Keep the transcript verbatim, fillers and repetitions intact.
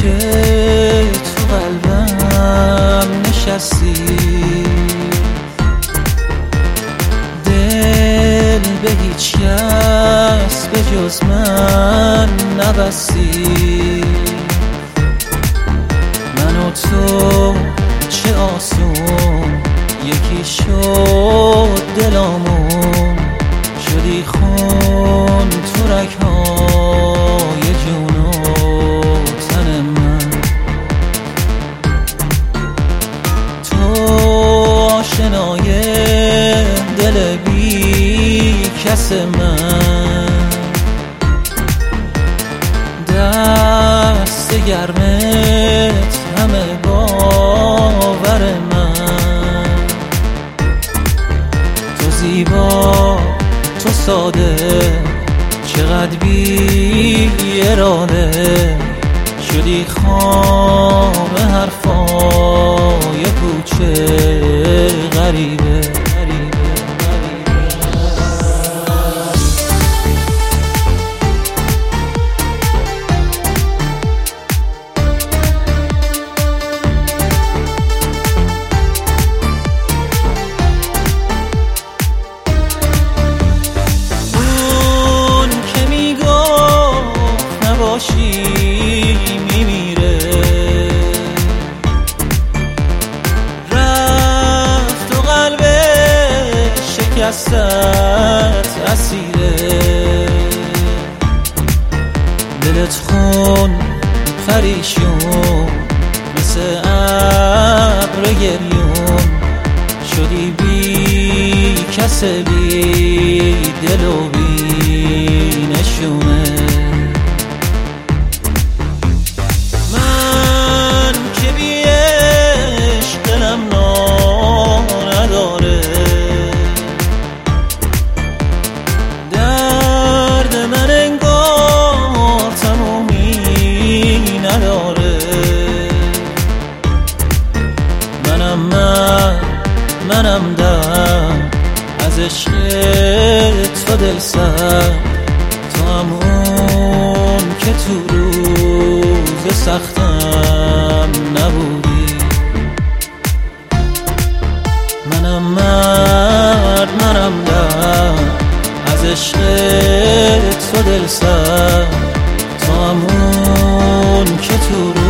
که تو قلبم نشستی، دل به هیچ کس به جز من نبستی. من و تو چه آسون یکی شد دلامون، شدی خون تو رگ‌های جون و تن من. تو آشنای دل بی کس من، دست گرمت همه باور من. تو زیبا، تو ساده، چقدر بی اراده، شدی خواب حرفای کوچه غریبه. میمیره رفت و قلبش شکست اسیره. دلت خون پریشون مثل ابر گریون، شدی بی کس بی دل و بی نشونه. منم دم از عشق تو دل سر، تو همون که تو روز سختم نبودی. منم مرد، منم دم از عشق تو دل سر، تو همون که تو